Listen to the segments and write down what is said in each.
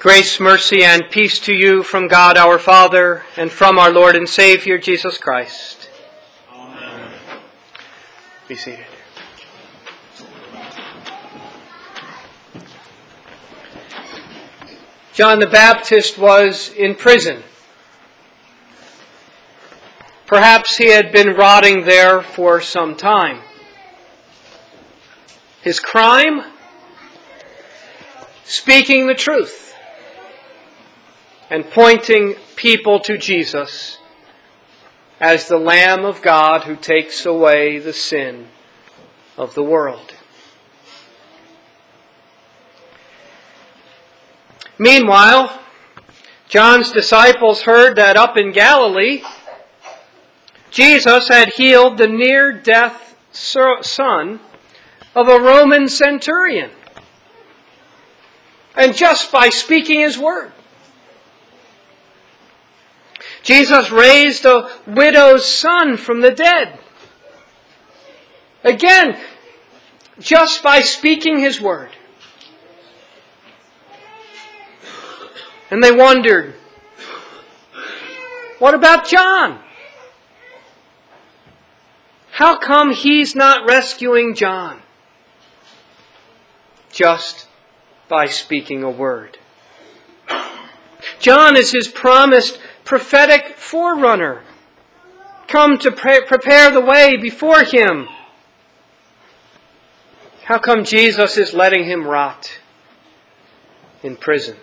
Grace, mercy, and peace to you from God our Father and from our Lord and Savior, Jesus Christ. Amen. Be seated. John the Baptist was in prison. Perhaps he had been rotting there for some time. His crime? Speaking the truth and pointing people to Jesus as the Lamb of God who takes away the sin of the world. Meanwhile, John's disciples heard that up in Galilee, Jesus had healed the near-death son of a Roman centurion. And just by speaking his word. Jesus raised a widow's son from the dead. Again, just by speaking his word. And they wondered, what about John? How come he's not rescuing John? Just by speaking a word. John is his promised prophetic forerunner, come to prepare the way before him. How come Jesus is letting him rot in prison?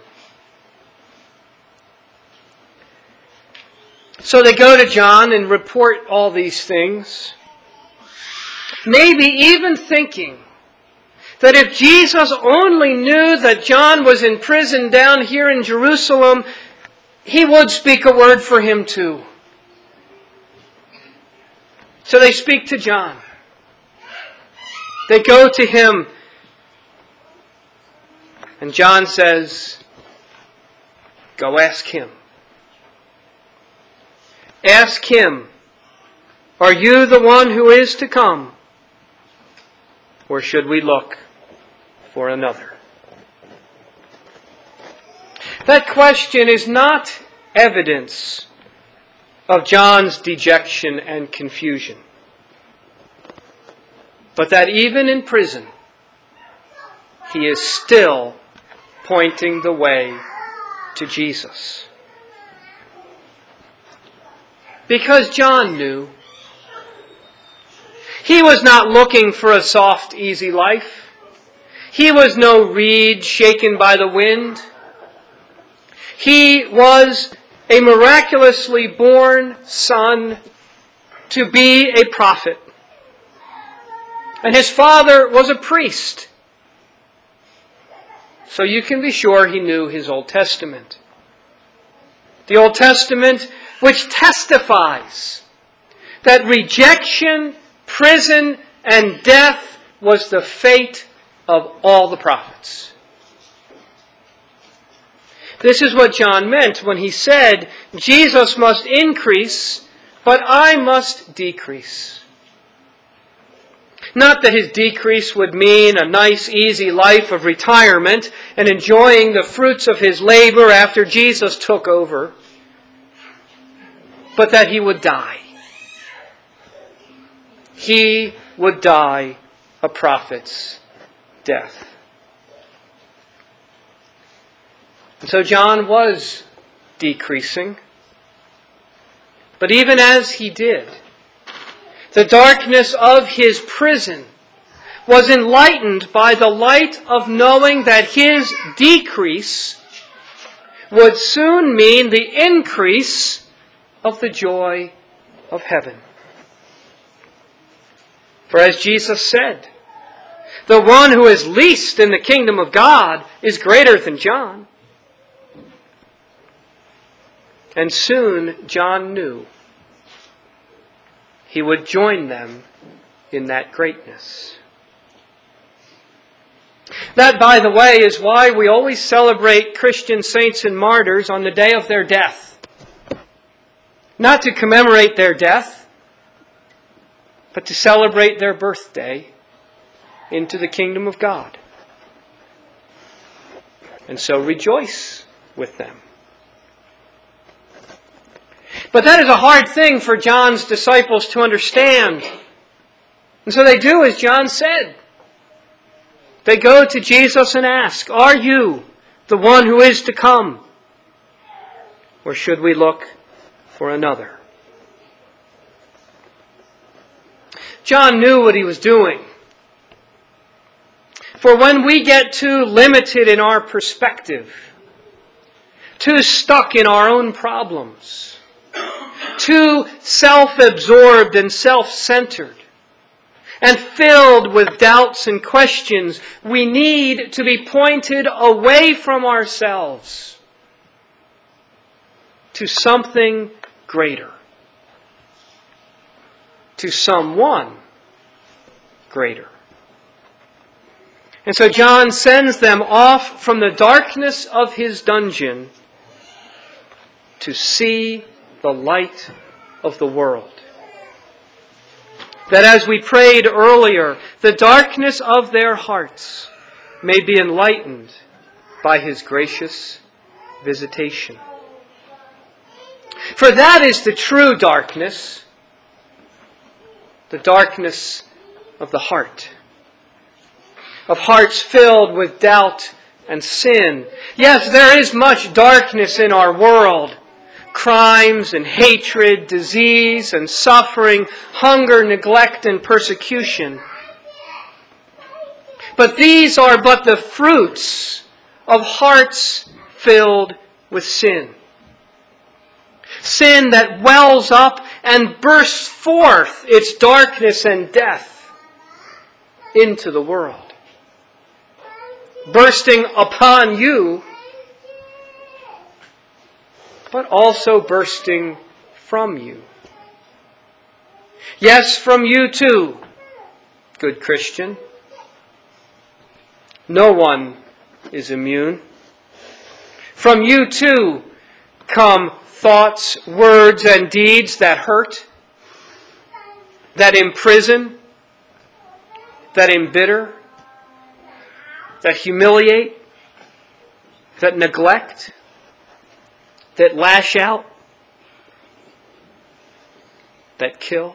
So they go to John and report all these things, maybe even thinking that if Jesus only knew that John was in prison down here in Jerusalem, he would speak a word for him too. So they speak to John. They go to him. And John says, go ask him. Ask him, are you the one who is to come? Or should we look for another? That question is not evidence of John's dejection and confusion, but that even in prison, he is still pointing the way to Jesus. Because John knew. He was not looking for a soft, easy life. He was no reed shaken by the wind. He was a miraculously born son to be a prophet. And his father was a priest. So you can be sure he knew his Old Testament. The Old Testament which testifies that rejection, prison, and death was the fate of all the prophets. This is what John meant when he said, Jesus must increase, but I must decrease. Not that his decrease would mean a nice, easy life of retirement and enjoying the fruits of his labor after Jesus took over, but that he would die. He would die a prophet's death. And so John was decreasing. But even as he did, the darkness of his prison was enlightened by the light of knowing that his decrease would soon mean the increase of the joy of heaven. For as Jesus said, the one who is least in the kingdom of God is greater than John. And soon John knew he would join them in that greatness. That, by the way, is why we always celebrate Christian saints and martyrs on the day of their death. Not to commemorate their death, but to celebrate their birthday into the kingdom of God. And so rejoice with them. But that is a hard thing for John's disciples to understand. And so they do as John said. They go to Jesus and ask, "Are you the one who is to come? Or should we look for another?" John knew what he was doing. For when we get too limited in our perspective, too stuck in our own problems, too self-absorbed and self-centered, and filled with doubts and questions, we need to be pointed away from ourselves to something greater, to someone greater. And so John sends them off from the darkness of his dungeon to see the light of the world. That as we prayed earlier, the darkness of their hearts may be enlightened by his gracious visitation. For that is the true darkness, the darkness of the heart, of hearts filled with doubt and sin. Yes, there is much darkness in our world. Crimes and hatred, disease and suffering, hunger, neglect, and persecution. But these are but the fruits of hearts filled with sin. Sin that wells up and bursts forth its darkness and death into the world. Bursting upon you, but also bursting from you. Yes, from you too, good Christian. No one is immune. From you too come thoughts, words, and deeds that hurt, that imprison, that embitter, that humiliate, that neglect, that lash out, that kill.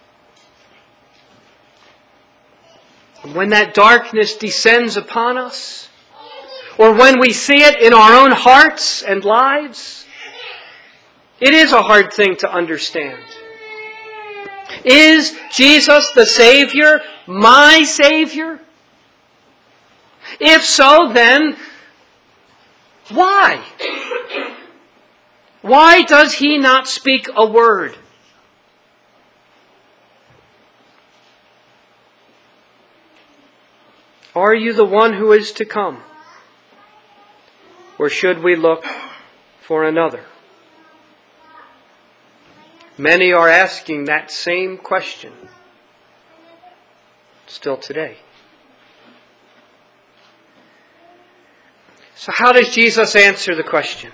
And when that darkness descends upon us, or when we see it in our own hearts and lives, it is a hard thing to understand. Is Jesus the Savior my Savior? If so, then why? Why does he not speak a word? Are you the one who is to come? Or should we look for another? Many are asking that same question still today. So how does Jesus answer the question?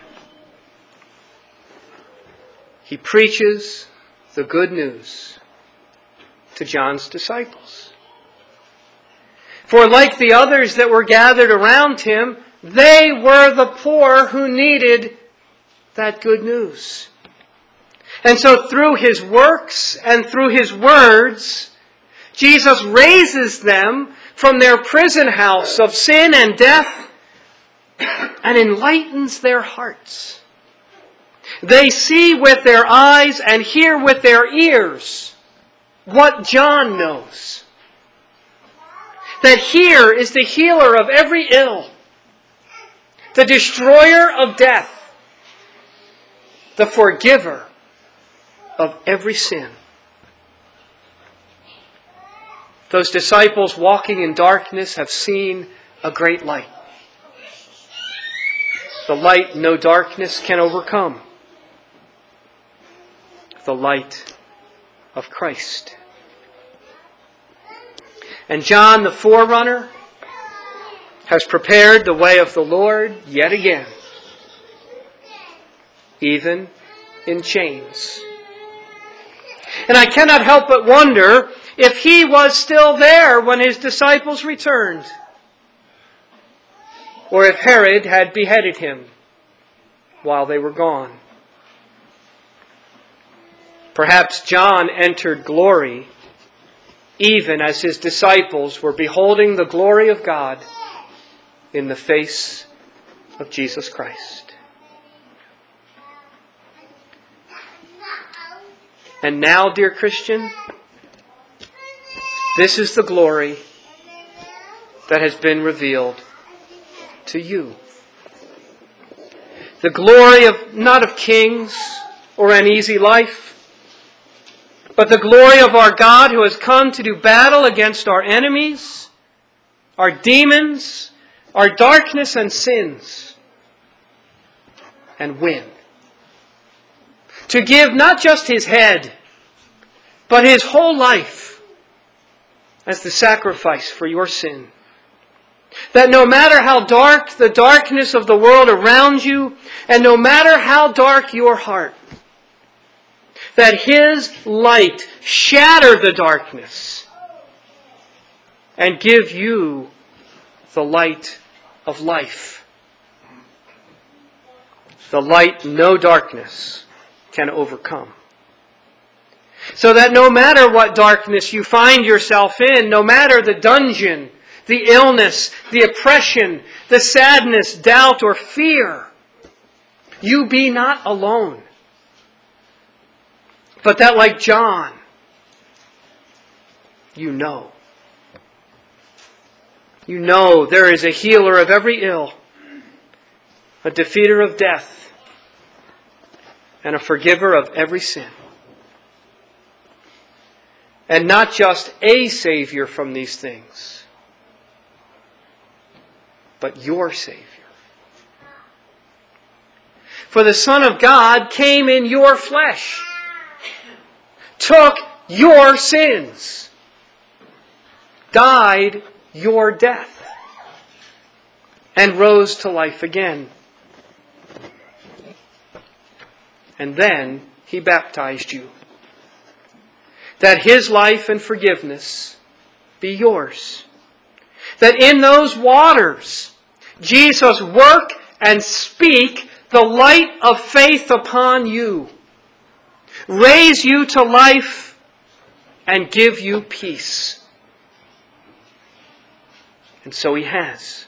He preaches the good news to John's disciples. For like the others that were gathered around him, they were the poor who needed that good news. And so through his works and through his words, Jesus raises them from their prison house of sin and death and enlightens their hearts. They see with their eyes and hear with their ears what John knows. That here is the healer of every ill, the destroyer of death, the forgiver of every sin. Those disciples walking in darkness have seen a great light. The light no darkness can overcome. The light of Christ. And John the forerunner has prepared the way of the Lord yet again, even in chains. And I cannot help but wonder if he was still there when his disciples returned, or if Herod had beheaded him while they were gone. Perhaps John entered glory even as his disciples were beholding the glory of God in the face of Jesus Christ. And now, dear Christian, this is the glory that has been revealed to you. The glory of not of kings or an easy life, but the glory of our God who has come to do battle against our enemies, our demons, our darkness and sins, and win. To give not just His head, but His whole life as the sacrifice for your sin. That no matter how dark the darkness of the world around you, and no matter how dark your heart, that His light shatter the darkness and give you the light of life. The light no darkness can overcome. So that no matter what darkness you find yourself in, no matter the dungeon, the illness, the oppression, the sadness, doubt, or fear, you be not alone. But that, like John, you know. You know there is a healer of every ill, a defeater of death, and a forgiver of every sin. And not just a Savior from these things, but your Savior. For the Son of God came in your flesh, took your sins, died your death, and rose to life again. And then He baptized you, that His life and forgiveness be yours. That in those waters, Jesus work and speak the light of faith upon you, raise you to life, and give you peace. And so He has.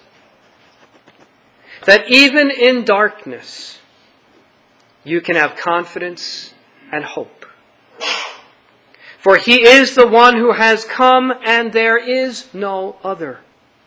That even in darkness, you can have confidence and hope. For He is the one who has come, and there is no other.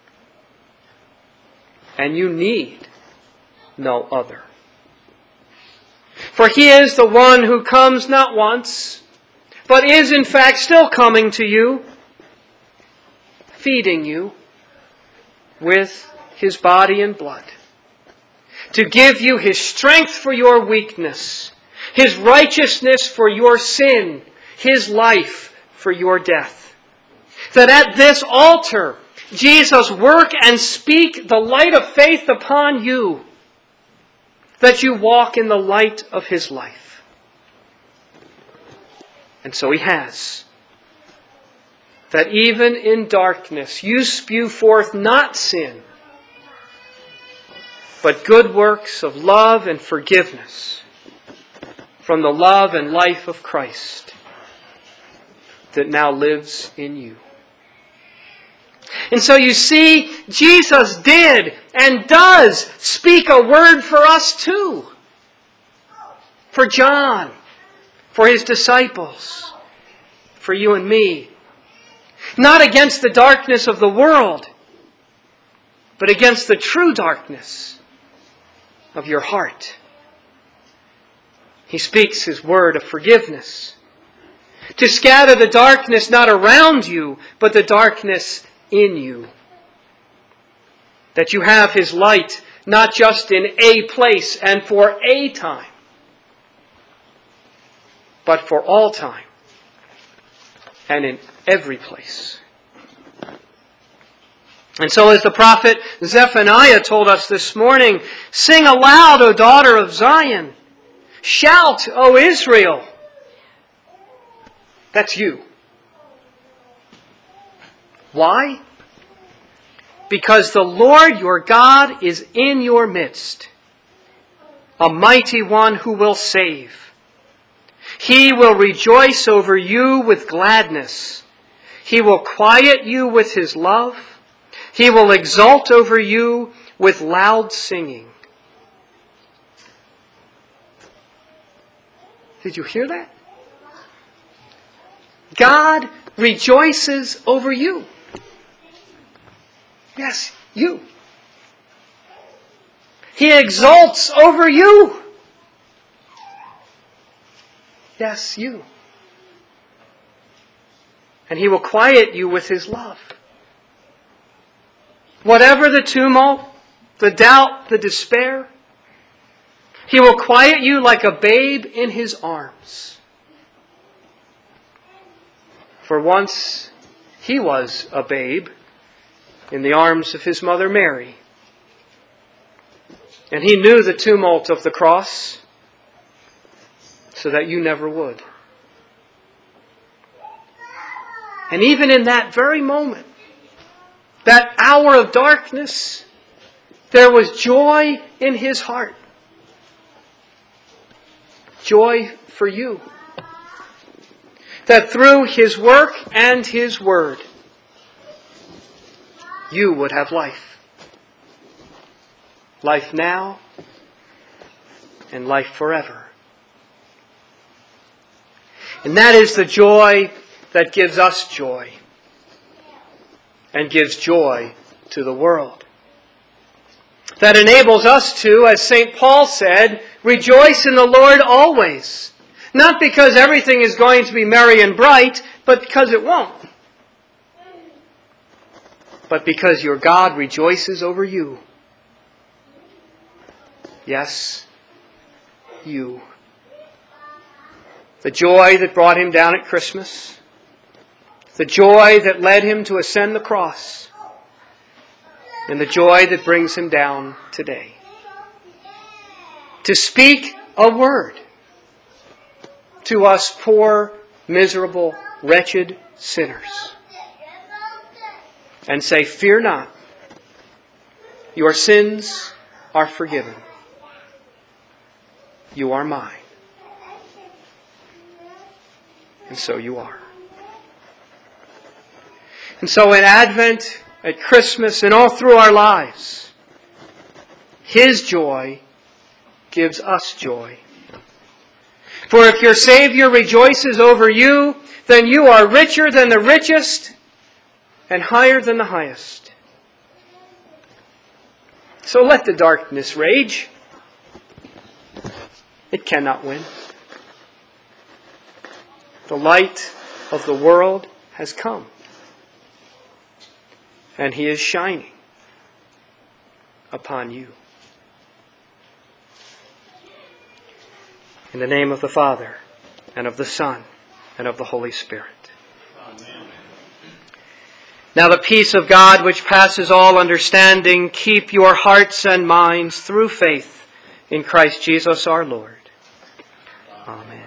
And you need no other. For He is the one who comes not once, but is in fact still coming to you, feeding you with His body and blood, to give you His strength for your weakness, His righteousness for your sin, His life for your death. That at this altar, Jesus work and speak the light of faith upon you, that you walk in the light of His life. And so He has. That even in darkness you spew forth not sin, but good works of love and forgiveness from the love and life of Christ that now lives in you. And so you see, Jesus did and does speak a word for us too. For John, for his disciples, for you and me. Not against the darkness of the world, but against the true darkness of your heart. He speaks His word of forgiveness, to scatter the darkness not around you, but the darkness in you. That you have His light not just in a place and for a time, but for all time and in every place. And so as the prophet Zephaniah told us this morning, sing aloud, O daughter of Zion. Shout, O Israel. That's you. Why? Because the Lord your God is in your midst, a mighty one who will save. He will rejoice over you with gladness. He will quiet you with his love. He will exult over you with loud singing. Did you hear that? God rejoices over you. Yes, you. He exults over you. Yes, you. And he will quiet you with his love. Whatever the tumult, the doubt, the despair, he will quiet you like a babe in his arms. For once he was a babe in the arms of his mother Mary. And he knew the tumult of the cross so that you never would. And even in that very moment, that hour of darkness, there was joy in his heart. Joy for you. That through his work and his word, you would have life. Life now and life forever. And that is the joy that gives us joy and gives joy to the world. That enables us to, as St. Paul said, rejoice in the Lord always. Not because everything is going to be merry and bright, but because it won't. But because your God rejoices over you. Yes, you. The joy that brought him down at Christmas. The joy that led him to ascend the cross. And the joy that brings him down today. To speak a word to us poor, miserable, wretched sinners. And say, fear not. Your sins are forgiven. You are mine. And so you are. And so in Advent, at Christmas, and all through our lives, his joy gives us joy. For if your Savior rejoices over you, then you are richer than the richest and higher than the highest. So let the darkness rage. It cannot win. The light of the world has come. And he is shining upon you. In the name of the Father, and of the Son, and of the Holy Spirit. Amen. Now the peace of God, which passes all understanding, keep your hearts and minds through faith in Christ Jesus our Lord. Amen.